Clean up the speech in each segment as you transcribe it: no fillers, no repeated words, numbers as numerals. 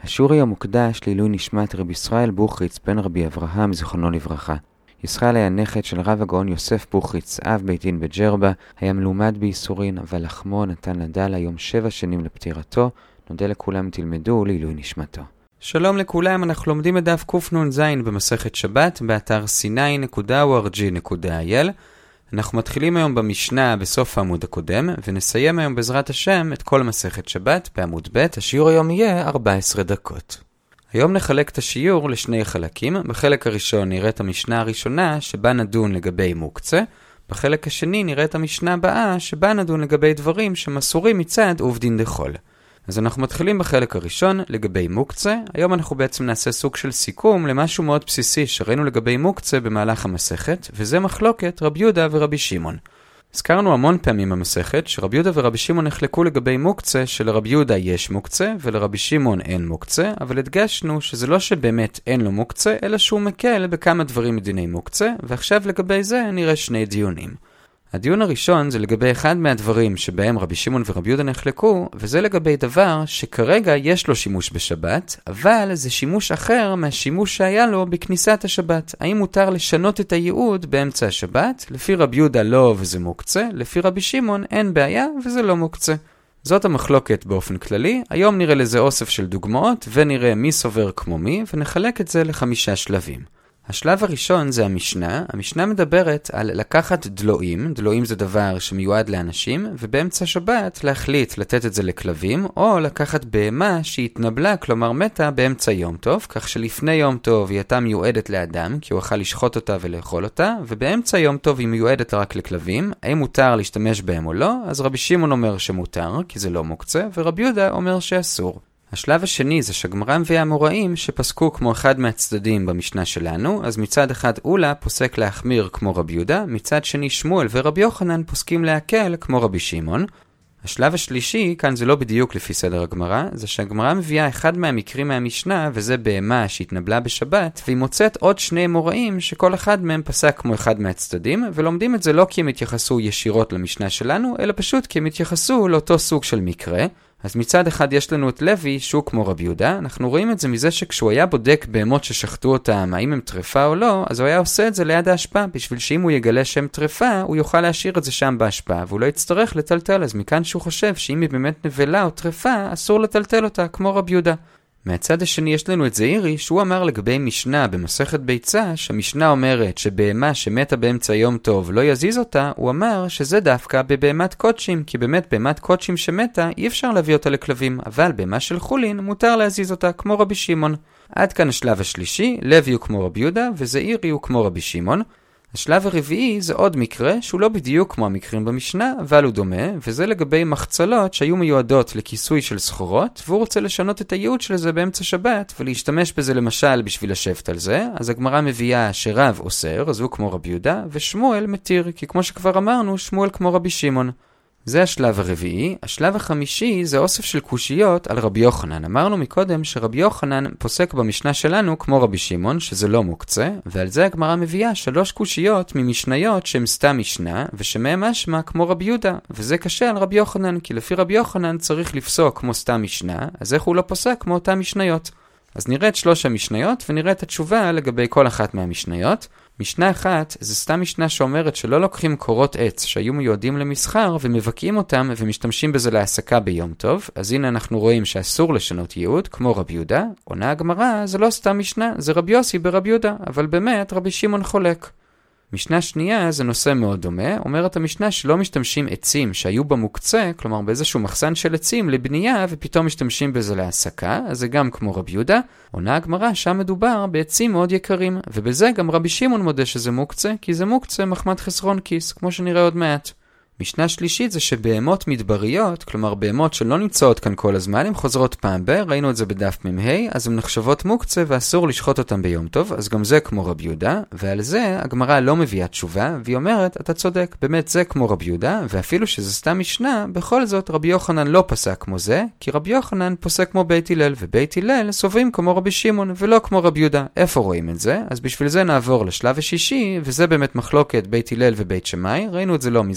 השיעור היום מוקדש לעילוי נשמת רבי ישראל בוכריץ בן רבי אברהם זיכרונו לברכה. ישראל היה נכד של רב הגאון יוסף בוכריץ, אב בית דין בג'רבה, היה מלומד בייסורין, אבל לחמו נתן לדל היום 7 שנים לפטירתו. נודה לכולם תלמדו לעילוי נשמתו. שלום לכולם, אנחנו לומדים את דף קנ"ז במסכת שבת באתר sinai.org.il. אנחנו מתחילים היום במשנה בסוף העמוד הקודם, ונסיים היום בעזרת השם את כל מסכת שבת בעמוד ב'. השיעור היום יהיה 14 דקות. היום נחלק את השיעור לשני חלקים. בחלק הראשון נראה את המשנה הראשונה שבה נדון לגבי מוקצה. בחלק השני נראה את המשנה הבאה שבה נדון לגבי דברים שמסורים מצד עובדין דחול. אז אנחנו מתחילים בחלק הראשון לגבי מוקצה. היום אנחנו בעצם נעשה סוג של סיכום למשהו מאוד בסיסי שראינו לגבי מוקצה במהלך המסכת, וזה מחלוקת רבי יהודה ורבי שמעון. הזכרנו המון פעמים במסכת שרבי יהודה ורבי שמעון נחלקו לגבי מוקצה, שלרבי יהודה יש מוקצה ולרבי שמעון אין מוקצה, אבל הדגשנו שזה לא שבאמת אין לו מוקצה, אלא שהוא מקל בכמה דברים מדיני מוקצה, ועכשיו לגבי זה נראה שני דיונים. הדיון הראשון זה לגבי אחד מהדברים שבהם רבי שמעון ורבי יהודה נחלקו, וזה לגבי דבר שכרגע יש לו שימוש בשבת, אבל זה שימוש אחר מהשימוש שהיה לו בכניסת השבת. האם מותר לשנות את הייעוד באמצע השבת? לפי רבי יהודה לא וזה מוקצה, לפי רבי שמעון אין בעיה וזה לא מוקצה. זאת המחלוקת באופן כללי. היום נראה לזה אוסף של דוגמאות ונראה מי סובר כמו מי, ונחלק את זה ל5 שלבים. השלב הראשון זה המשנה. המשנה מדברת על לקחת דלויים. דלויים זה דבר שמיועד לאנשים, ובאמצע שבת להחליט לתת את זה לכלבים, או לקחת בהמה שהתנבלה, כלומר מתה באמצע יום טוב, כך שלפני יום טוב היא הייתה מיועדת לאדם, כי הוא אכל לשחוט אותה ולאכול אותה, ובאמצע יום טוב היא מיועדת רק לכלבים. האם מותר להשתמש בהם או לא? אז רבי שמעון אומר שמותר, כי זה לא מוקצה, ורבי יהודה אומר שאסור. השלב השני זה שהגמרא מביאה אמוראים שפסקו כמו אחד מהצדדים במשנה שלנו. אז מצד אחד אולה פוסק להחמיר כמו רבי יהודה, מצד שני שמואל ורבי יוחנן פוסקים להקל כמו רבי שמעון. השלב השלישי, כאן זה לא בדיוק לפי סדר הגמרא, זה שהגמרא מביאה אחד מהמקרים מהמשנה, וזה בהמה שהתנבלה בשבת, והיא מוצאת עוד 2 אמוראים שכל אחד מהם פסק כמו אחד מהצדדים, ולומדים את זה לא כי הם התייחסו ישירות למשנה שלנו, אלא פשוט כי הם התייחסו לאותו סוג של מקרה. אז מצד אחד יש לנו את לוי שהוא כמו רבי יהודה. אנחנו רואים את זה מזה שכשהוא היה בודק בהמות ששחטו אותם, האם הם טרפה או לא, אז הוא היה עושה את זה ליד ההשפעה, בשביל שאם הוא יגלה שהם טרפה, הוא יוכל להשאיר את זה שם בהשפעה, והוא לא יצטרך לטלטל. אז מכאן שהוא חושב שאם היא באמת נבלה או טרפה, אסור לטלטל אותה כמו רבי יהודה. מהצד השני יש לנו את זעירי, שהוא אמר לגבי משנה במסכת ביצה, שהמשנה אומרת שבהמה שמתה באמצע יום טוב לא יזיז אותה. הוא אמר שזה דווקא בבהמת קודשים, כי באמת בהמת קודשים שמתה אי אפשר להביא אותה לכלבים, אבל בהמה של חולין מותר להזיז אותה כמו רבי שמעון. עד כאן השלב השלישי. לוי הוא כמו רבי יהודה וזעירי הוא כמו רבי שמעון. השלב הרביעי זה עוד מקרה שהוא לא בדיוק כמו המקרים במשנה, אבל הוא דומה, וזה לגבי מחצלות שהיו מיועדות לכיסוי של סחורות, והוא רוצה לשנות את הייעוד של זה באמצע שבת ולהשתמש בזה למשל בשביל לשבת על זה. אז הגמרא מביאה שרב אוסר, אז הוא כמו רבי יהודה, ושמואל מתיר, כי כמו שכבר אמרנו, שמואל כמו רבי שמעון. זה השלב הרביעי. השלב החמישי זה אוסף של קושיות על רבי יוחנן. אמרנו מקודם שרבי יוחנן פוסק במשנה שלנו כמו רבי שמעון, שזה לא מוקצה, ועל זה הגמרא מביאה 3 קושיות ממשניות שהם סתם משנה, ושמהם משמע כמו רבי יהודה, וזה קשה על רבי יוחנן, כי לפי רבי יוחנן צריך לפסוק כמו סתם משנה, אז איך הוא לא פוסק כמו אותם משניות? אז נראה את 3 המשניות ונראה את התשובה לגבי כל אחת מהמשניות. משנה אחת זה סתם משנה שאומרת שלא לוקחים קורות עץ שהיו מיועדים למסחר ומבקעים אותם ומשתמשים בזה להעסקה ביום טוב. אז הנה אנחנו רואים שאסור לשנות ייעוד כמו רבי יהודה. עונה הגמרא, זה לא סתם משנה, זה רבי יוסי ברבי יהודה, אבל באמת רבי שמעון חולק. משנה שנייה זה נושא מאוד דומה. אומרת המשנה שלא משתמשים עצים שהיו במוקצה, כלומר באיזשהו מחסן של עצים לבנייה, ופתאום משתמשים בזה להעסקה, אז זה גם כמו רבי יהודה. עונה הגמרא, שם מדובר בעצים מאוד יקרים, ובזה גם רבי שמעון מודה שזה מוקצה, כי זה מוקצה מחמת חסרון כיס, כמו שנראה עוד מעט. משנה שלישית זה שבהמות מדבריות, כלומר בהמות שלא נמצאות כאן כל הזמן, הן חוזרות פעם ראינו את זה בדף מ"ה, אז הן נחשבות מוקצה ואסור לשחוט אותן ביום טוב, אז גם זה כמו רבי יהודה, ועל זה הגמרא לא מביאה תשובה, והיא אומרת, אתה צודק, באמת זה כמו רבי יהודה, ואפילו שזה סתם משנה, בכל זאת רבי יוחנן לא פסק כמו זה, כי רבי יוחנן פוסק כמו בית הלל, ובית הלל סוברים כמו רבי שמעון ולא כמו רבי יהודה. איפה רואים את זה? אז בשביל זה נעבור לשלב השישי, וזה באמת מחלוקת בית הלל ובית שמאי. ראינו את זה לא מזמן בדף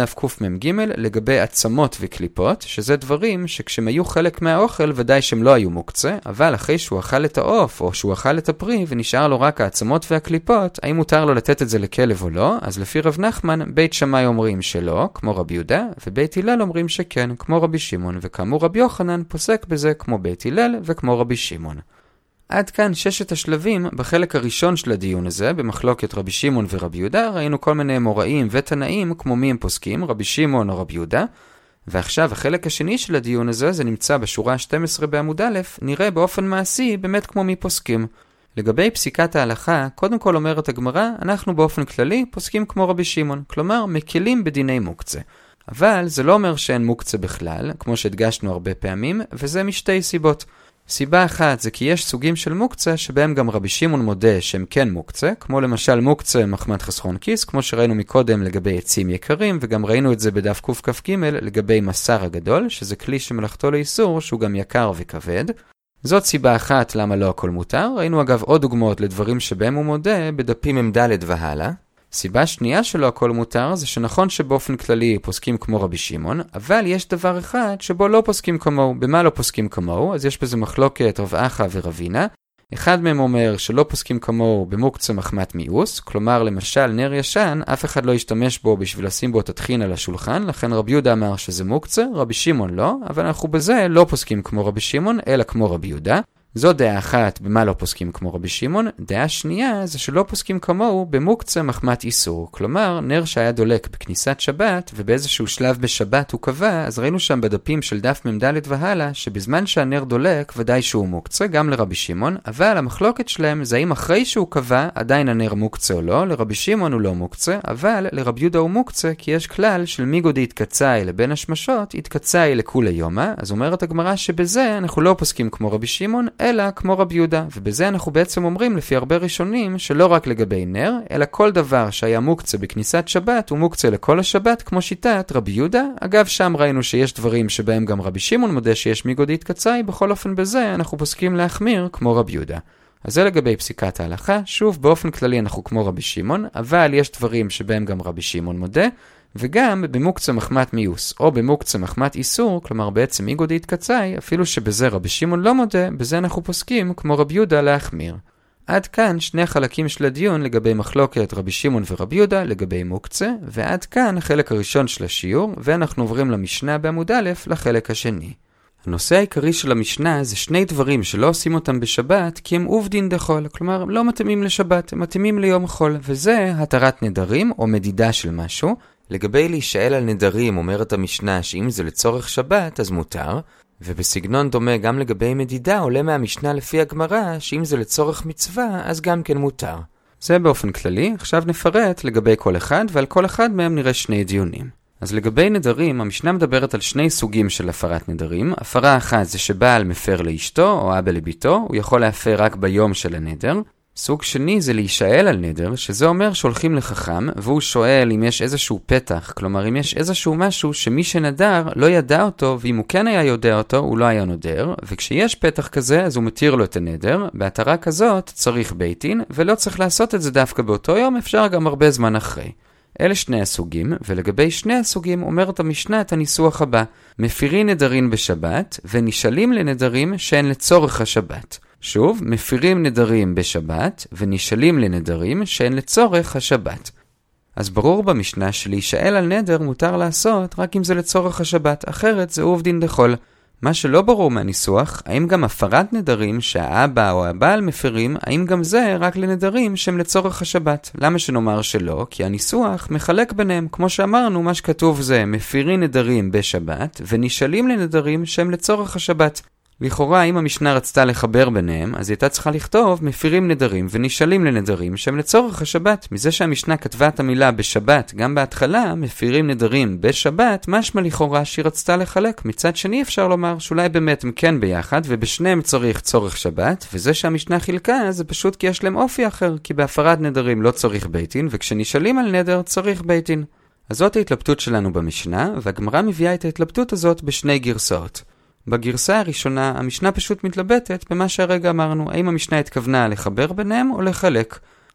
בדף קמ"ג לגבי עצמות וקליפות, שזה דברים שכשהם היו חלק מהאוכל ודאי שהם לא היו מוקצה, אבל אחרי שהוא אכל את העוף או שהוא אכל את הפרי ונשאר לו רק העצמות והקליפות, האם מותר לו לתת את זה לכלב או לא? אז לפי רב נחמן, בית שמאי אומרים שלא, כמו רבי יהודה, ובית הלל אומרים שכן, כמו רבי שמעון, וכאמור רבי יוחנן פוסק בזה כמו בית הלל וכמו רבי שמעון. עד כאן 6 השלבים בחלק הראשון של הדיון הזה, במחלוקת רבי שמעון ורבי יהודה, ראינו כל מיני מוראים ותנאים כמו מי הם פוסקים, רבי שמעון או רבי יהודה, ועכשיו החלק השני של הדיון הזה, זה נמצא בשורה 12 בעמוד א', נראה באופן מעשי באמת כמו מי פוסקים. לגבי פסיקת ההלכה, קודם כל אומרת הגמרא, אנחנו באופן כללי פוסקים כמו רבי שמעון, כלומר מקלים בדיני מוקצה. אבל זה לא אומר שאין מוקצה בכלל, כמו שהדגשנו הרבה פעמים, וזה משתי סיבות. סיבה אחת זה כי יש סוגים של מוקצה שבהם גם רבי שמעון מודה שהם כן מוקצה, כמו למשל מוקצה מחמת חסכון כיס, כמו שראינו מקודם לגבי עצים יקרים, וגם ראינו את זה בדף קכ"ג לגבי מסר הגדול, שזה כלי שמלאכתו לאיסור שהוא גם יקר וכבד. זאת סיבה אחת למה לא הכל מותר. ראינו אגב עוד דוגמאות לדברים שבהם הוא מודה בדפים מ"ד והלאה. סיבה שנייה שלא הכל מותר זה שנכון שבאופן כללי פוסקים כמו רבי שמעון, אבל יש דבר אחד שבו לא פוסקים כמוהו. במה לא פוסקים כמוהו? אז יש בזה מחלוקת רב אחא ורבינה. אחד מהם אומר שלא פוסקים כמוהו במוקצה מחמת מיאוס, כלומר למשל נר ישן, אף אחד לא ישתמש בו בשביל לשים בו את הטחין על השולחן, לכן רבי יהודה אמר שזה מוקצה, רבי שמעון לא, אבל אנחנו בזה לא פוסקים כמו רבי שמעון, אלא כמו רבי יהודה. זו דעה אחת במה לא פוסקים כמו רבי שמעון. דעה שנייה זה שלא פוסקים כמוהו במוקצה מחמת איסור. כלומר, נר שהיה דולק בכניסת שבת ובאיזשהו שלב בשבת הוא קבע, אז ראינו שם בדפים של דף מ"ד והלאה שבזמן שהנר דולק ודאי שהוא מוקצה גם לרבי שמעון, אבל המחלוקת שלהם זה האם אחרי שהוא קבע עדיין הנר מוקצה או לא. לרבי שמעון הוא לא מוקצה, אבל לרבי יהודה הוא מוקצה כי יש כלל של מיגודי התקצאי לבין השמשות, התקצאי לכולי יומא. אז אומרת הגמרא שבזה אנחנו לא פוסקים כמו רבי שמעון, אלא כמו רבי יהודה, ובזה אנחנו בעצם אומרים לפי הרבה ראשונים שלא רק לגבי נר, אלא כל דבר שהיה מוקצה בכניסת שבת הוא מוקצה לכל השבת כמו שיטת רבי יהודה. אגב שם ראינו שיש דברים שבהם גם רבי שמעון מודה שיש מיגודי התקצאי, בכל אופן בזה אנחנו פוסקים להחמיר כמו רבי יהודה. אז זה לגבי פסיקת ההלכה. שוב, באופן כללי אנחנו כמו רבי שמעון, אבל יש דברים שבהם גם רבי שמעון מודה, וגם במוקצה מחמת מיוס או במוקצה מחמת איסור, כלומר בעצם מיגודי התקצאי, אפילו שבזה רבי שמעון לא מודה, בזה אנחנו פוסקים כמו רבי יהודה להחמיר. עד כאן שני החלקים של הדיון לגבי מחלוקת רבי שמעון ורבי יהודה לגבי מוקצה, ועד כאן החלק הראשון של השיעור, ואנחנו עוברים למשנה בעמוד א' לחלק השני. הנושא העיקרי של המשנה זה שני דברים שלא עושים אותם בשבת כי הם עובדין דחול, כלומר לא מתאימים לשבת, הם מתאימים ליום חול, וזה התרת נדרים או מדידה של משהו. לגבי להישאל על נדרים אומרת המשנה שאם זה לצורך שבת אז מותר, ובסגנון דומה גם לגבי מדידה עולה מהמשנה לפי הגמרא שאם זה לצורך מצווה אז גם כן מותר. זה באופן כללי. עכשיו נפרט לגבי כל אחד, ועל כל אחד מהם נראה שני דיונים. אז לגבי נדרים, המשנה מדברת על שני סוגים של הפרת נדרים. הפרה אחת זה שבעל מפר לאשתו או אבא לביתו, הוא יכול להפר רק ביום של הנדר. סוג שני זה להישאל על נדר, שזה אומר שהולכים לחכם והוא שואל אם יש איזשהו פתח, כלומר אם יש איזשהו משהו שמי שנדר לא ידע אותו, ואם הוא כן היה יודע אותו הוא לא היה נודר, וכשיש פתח כזה אז הוא מתיר לו את הנדר. בהתרה כזאת צריך בית דין, ולא צריך לעשות את זה דווקא באותו יום, אפשר גם הרבה זמן אחרי. אלה שני הסוגים, ולגבי שני הסוגים אומרת המשנה את הניסוח הבא: מפירים נדרים בשבת ונשאלים לנדרים שהן לצורך השבת. שוב, מפירים נדרים בשבת ונשאלים לנדרים שהן לצורך השבת. אז ברור במשנה שלהישאל על נדר מותר לעשות רק אם זה לצורך השבת, אחרת זה עובדין דחול. מה שלא ברור מהניסוח, האם גם הפרת נדרים שהאבא או הבעל מפרים, האם גם זה רק לנדרים שהם לצורך השבת? למה שנאמר שלא? כי הניסוח מחלק ביניהם. כמו שאמרנו, מה שכתוב זה מפירים נדרים בשבת ונשאלים לנדרים שהם לצורך השבת. לכאורה, אם המשנה רצתה לחבר ביניהם, אז היא הייתה צריכה לכתוב מפירים נדרים ונשאלים לנדרים שהם לצורך השבת. מזה שהמשנה כתבה את המילה בשבת גם בהתחלה, מפירים נדרים בשבת, משמע לכאורה שהיא רצתה לחלק. מצד שני אפשר לומר שאולי באמת הם כן ביחד ובשניהם צריך צורך שבת, וזה שהמשנה חילקה זה פשוט כי יש להם אופי אחר, כי בהפרת נדרים לא צריך בית דין, וכשנשאלים על נדר צריך בית דין. אז זאת ההתלבטות שלנו במשנה, והגמרא מביאה את ההתלבטות הזאת בשני גרסאות. בגרסה הראשונה, המשנה פשוט מתלבטת במה שהרגע אמרנו, האם המשנה התכוונה לחבר ביניהם או לחלק.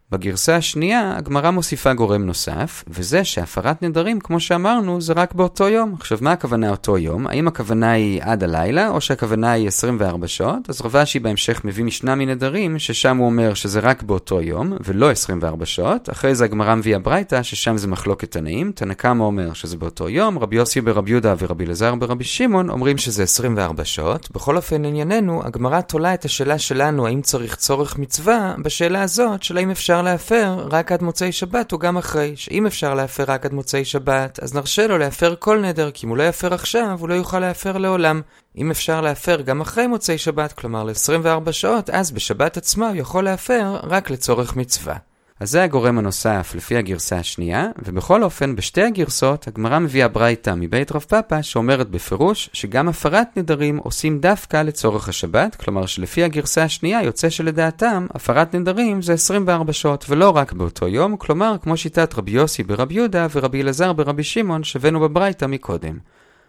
בגרסה השנייה, הגמרא מוסיפה גורם נוסף, וזה שהפרת נדרים, כמו שאמרנו, זה רק באותו יום. עכשיו, מה הכוונה אותו יום? האם הכוונה היא עד הלילה, או שהכוונה היא 24 שעות? אז רבשי בהמשך מביא משנה מנדרים, ששם הוא אומר שזה רק באותו יום, ולא 24 שעות. אחרי זה הגמרא מביאה ברייתא, ששם זה מחלוקת תנאים. תנא קמא אומר שזה באותו יום, רבי יוסי ברבי יהודה ורבי אלעזר ברבי שמעון אומרים שזה 24 שעות. בכל אופן, ענייננו, הגמרא תולה את השאלה שלנו, האם צריך צורך מצווה, בשאלה הזאת של האם אפשר להפר רק עד מוצאי שבת או גם אחרי, שאם אפשר להפר רק עד מוצאי שבת, אז נרשה לו להפר כל נדר, כי אם הוא לא יפר עכשיו, הוא לא יוכל להפר לעולם. אם אפשר להפר גם אחרי מוצאי שבת, כלומר ל-24 שעות, אז בשבת עצמה הוא יכול להפר רק לצורך מצווה. אז זה הגורם הנוסף לפי הגרסה השנייה, ובכל אופן בשתי הגרסות הגמרא מביאה ברייתא מבית רב פאפא שאומרת בפירוש שגם הפרת נדרים עושים דווקא לצורך השבת, כלומר שלפי הגרסה השנייה יוצא שלדעתם הפרת נדרים זה 24 שעות ולא רק באותו יום, כלומר כמו שיטת רבי יוסי ברבי יהודה ורבי אלעזר ברבי שמעון שבנו בברייתא מקודם.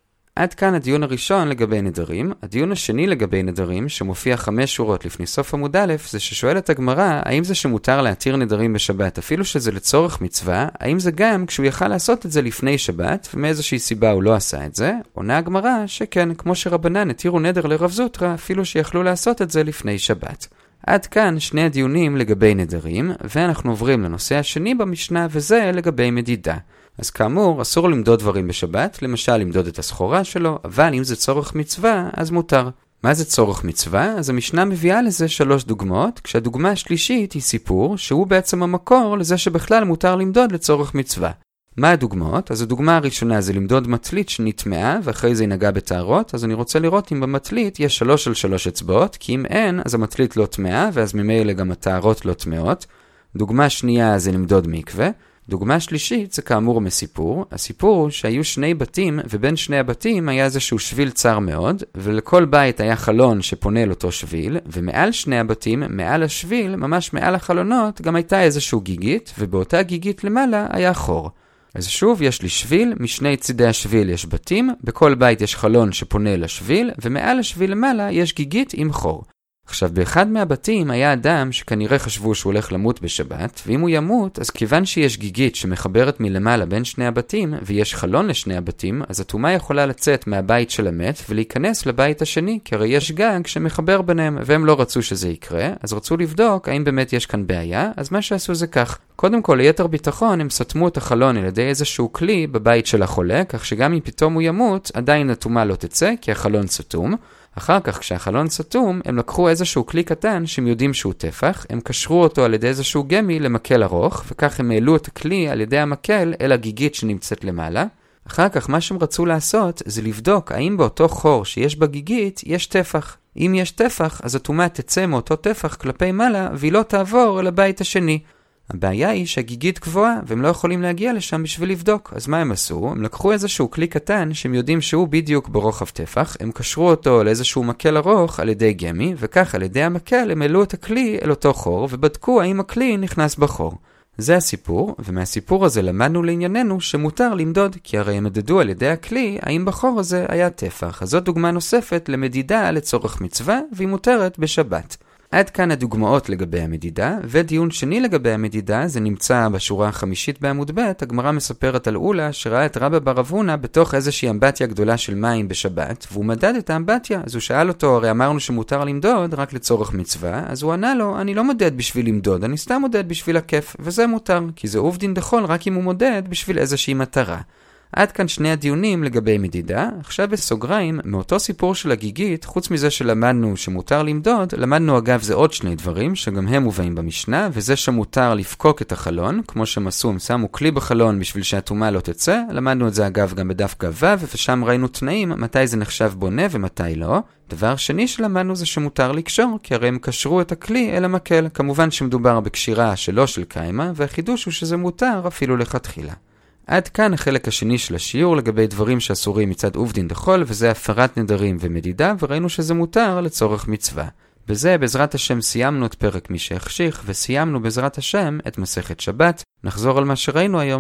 עד כאן הדיון הראשון לגבי נדרים. הדיון השני לגבי נדרים, שמופיע 5 שורות לפני סוף עמוד א', זה ששואלת הגמרא, האם זה שמותר להתיר נדרים בשבת, אפילו שזה לצורך מצווה, האם זה גם כשהוא יכל לעשות את זה לפני שבת, ומאיזושהי סיבה הוא לא עשה את זה? עונה הגמרא שכן, כמו שרבנן התירו נדר לרב זוטרא, אפילו שיכלו לעשות את זה לפני שבת. עד כאן שני הדיונים לגבי נדרים, ואנחנו עוברים לנושא השני במשנה, וזה לגבי מדידה. אז כאמור, אסור למדוד דברים בשבת, למשל למדוד את הסחורה שלו, אבל אם זה צורך מצווה, אז מותר. מה זה צורך מצווה? אז המשנה מביאה לזה 3 דוגמאות, כשהדוגמה השלישית היא סיפור, שהוא בעצם המקור לזה שבכלל מותר למדוד לצורך מצווה. מה הדוגמאות? אז הדוגמה הראשונה זה למדוד מטלית שנטמעה, ואחרי זה ינגע בתארות, אז אני רוצה לראות אם במטלית יש 3 על 3 אצבעות, כי אם אין, אז המטלית לא טמעה, ואז ממילא גם התארות לא טמעות. דוגמה שנייה זה למדוד מקווה. דוגמה שלישית זה כאמור מסיפור. הסיפור הוא שהיו 2 בתים, ובין 2 הבתים היה איזשהו שביל צר מאוד, ולכל בית היה חלון שפונה לאותו שביל, ומעל 2 הבתים, מעל השביל, ממש מעל החלונות, גם הייתה איזשהו גיגית, ובאותה גיגית למעלה היה חור. אז שוב, יש לי שביל, משני צידי השביל יש בתים, בכל בית יש חלון שפונה לשביל, ומעל השביל למעלה יש גיגית עם חור. עכשיו, באחד מהבתים היה אדם שכנראה חשבו שהוא הולך למות בשבת, ואם הוא ימות, אז כיוון שיש גיגית שמחברת מלמעלה בין 2 הבתים, ויש חלון לשני הבתים, אז הטומאה יכולה לצאת מהבית של המת ולהיכנס לבית השני, כי הרי יש גג שמחבר ביניהם, והם לא רצו שזה יקרה, אז רצו לבדוק האם באמת יש כאן בעיה, אז מה שעשו זה כך. קודם כל, ליתר ביטחון, הם סתמו את החלון על ידי איזשהו כלי בבית של החולה, כך שגם אם פתאום הוא ימות, עדיין הטומאה לא תצא, כי החלון סתום. אחר כך, כשהחלון סתום, הם לקחו איזשהו כלי קטן שהם יודעים שהוא טפח, הם קשרו אותו על ידי איזשהו גמי למקל ארוך, וכך הם העלו את הכלי על ידי המקל אל הגיגית שנמצאת למעלה. אחר כך, מה שהם רצו לעשות זה לבדוק האם באותו חור שיש בגיגית יש טפח. אם יש טפח, אז הטומאה תצא מאותו טפח כלפי מעלה, והיא לא תעבור אל הבית השני. הבעיה היא שהגיגית גבוהה, והם לא יכולים להגיע לשם בשביל לבדוק. אז מה הם עשו? הם לקחו איזשהו כלי קטן שהם יודעים שהוא בדיוק ברוחב טפח, הם קשרו אותו לאיזשהו מקל ארוך על ידי גמי, וכך על ידי המקל הם העלו את הכלי אל אותו חור, ובדקו האם הכלי נכנס בחור. זה הסיפור, ומהסיפור הזה למדנו לענייננו שמותר למדוד, כי הרי הם מדדו על ידי הכלי האם בחור הזה היה טפח. אז זאת דוגמה נוספת למדידה לצורך מצווה, והיא מותרת בשבת. עד כאן הדוגמאות לגבי המדידה, ודיון שני לגבי המדידה זה נמצא בשורה החמישית בעמוד ב'. הגמרא מספרת על אולה שראה את רבא בר אבונה בתוך איזושהי אמבטיה גדולה של מים בשבת, והוא מדד את האמבטיה. אז הוא שאל אותו, הרי אמרנו שמותר למדוד רק לצורך מצווה, אז הוא ענה לו, אני לא מודד בשביל למדוד, אני סתם מודד בשביל הכיף, וזה מותר, כי זה עובדין דחול רק אם הוא מודד בשביל איזושהי מטרה. עד כאן שני הדיונים לגבי מדידה. עכשיו בסוגריים, מאותו סיפור של הגיגית, חוץ מזה שלמדנו שמותר למדוד, למדנו אגב זה עוד 2 דברים שגם הם מובאים במשנה, וזה שמותר לפקוק את החלון, כמו שהם עשו, הם שמו כלי בחלון בשביל שהטומאה לא תצא. למדנו את זה אגב גם בדף ג', ושם ראינו תנאים מתי זה נחשב בונה ומתי לא. דבר שני שלמדנו זה שמותר לקשור, כי הרי הם קשרו את הכלי אל המקל. כמובן שמדובר בקשירה שלא של קיימה, והחידוש הוא שזה מותר אפילו לכתחילה. עד כאן החלק השני של השיעור לגבי דברים שאסורים מצד עובדין דחול, וזה הפרת נדרים ומדידה, וראינו שזה מותר לצורך מצווה. בזה בעזרת השם סיימנו את פרק מי שהחשיך, וסיימנו בעזרת השם את מסכת שבת. נחזור על מה שראינו היום.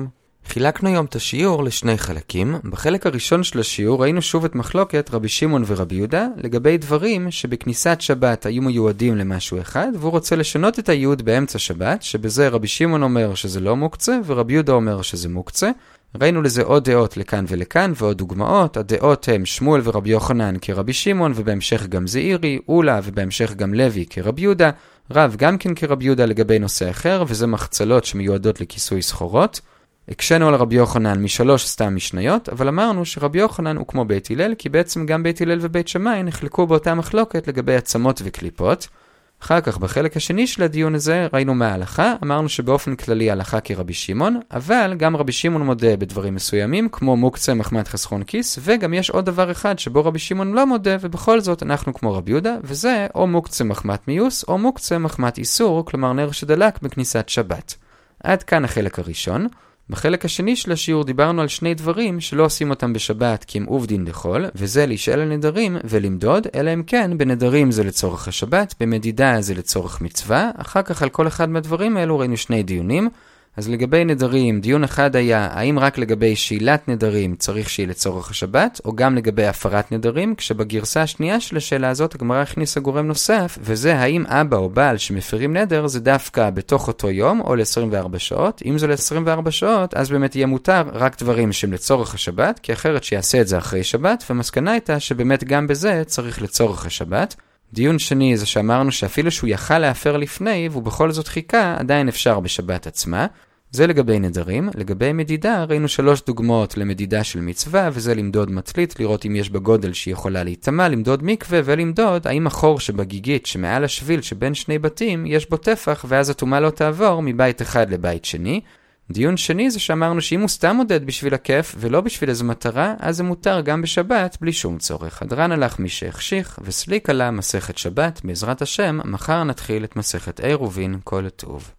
חילקנו היום את השיעור לשני חלקים. בחלק הראשון של השיעור ראינו שוב את מחלוקת רבי שמעון ורבי יהודה לגבי דברים שבכניסת שבת היו מיועדים למשהו אחד, והוא רוצה לשנות את הייעוד באמצע שבת, שבזה רבי שמעון אומר שזה לא מוקצה ורבי יהודה אומר שזה מוקצה. ראינו לזה עוד דעות לכאן ולכאן ועוד דוגמאות. הדעות הם שמואל ורבי יוחנן כרבי שמעון, ובהמשך גם זעירי, אולה, ובהמשך גם לוי כרבי יהודה, רב גם כן כרבי יהודה לגבי נושא אחר, וזה מחצלות שמיועדות לכיסוי סחורות. הקשנו על רבי יוחנן משלוש סתם משניות, אבל אמרנו שרבי יוחנן הוא כמו בית הלל, כי בעצם גם בית הלל ובית שמאי נחלקו באותה מחלוקת לגבי עצמות וקליפות. אחר כך בחלק השני של הדיון הזה ראינו מה ההלכה. אמרנו שבאופן כללי ההלכה כרבי שמעון, אבל גם רבי שמעון מודה בדברים מסוימים, כמו מוקצה מחמת חסכון כיס, וגם יש עוד דבר אחד שבו רבי שמעון לא מודה, ובכל זאת אנחנו כמו רבי יהודה, וזה או מוקצה מחמת מיוס, או מוקצה מחמת איסור, כלומר נר שדלק בכניסת שבת. עד כאן החלק הראשון. בחלק השני של השיעור דיברנו על שני דברים שלא עושים אותם בשבת כי הם עובדין דחול, וזה להישאל על נדרים ולמדוד, אלא אם כן בנדרים זה לצורך השבת, במדידה זה לצורך מצווה. אחר כך על כל אחד מהדברים האלו ראינו שני דיונים. אז לגבי נדרים, דיון אחד היה האם רק לגבי שאלת נדרים צריך שיהיה לצורך השבת, או גם לגבי הפרת נדרים, כשבגרסה השנייה של השאלה הזאת הגמרא הכניסה גורם נוסף, וזה האם אבא או בעל שמפרים נדר זה דווקא בתוך אותו יום או ל-24 שעות. אם זה ל-24 שעות, אז באמת יהיה מותר רק דברים שהם לצורך השבת, כי אחרת שיעשה את זה אחרי שבת, והמסקנה הייתה שבאמת גם בזה צריך לצורך השבת. דיון שני זה שאמרנו שאפילו שהוא יכל להפר לפני, והוא בכל זאת חיכה, עדיין אפשר בשבת עצמה. זה לגבי נדרים. לגבי מדידה ראינו 3 דוגמאות למדידה של מצווה, וזה למדוד מטלית, לראות אם יש בגודל שהיא יכולה להתאמה, למדוד מקווה, ולמדוד האם החור שבגיגית שמעל השביל שבין שני בתים יש בו טפח, ואז התאומה לא תעבור מבית אחד לבית שני. דיון שני זה שאמרנו שאם הוא סתם מודד בשביל הכיף ולא בשביל איזו מטרה, אז זה מותר גם בשבת בלי שום צורך. הדרן הלך מי שהחשיך, וסליק עלה מסכת שבת. בעזרת השם מחר נתחיל את מסכת עירובין. כל הטוב.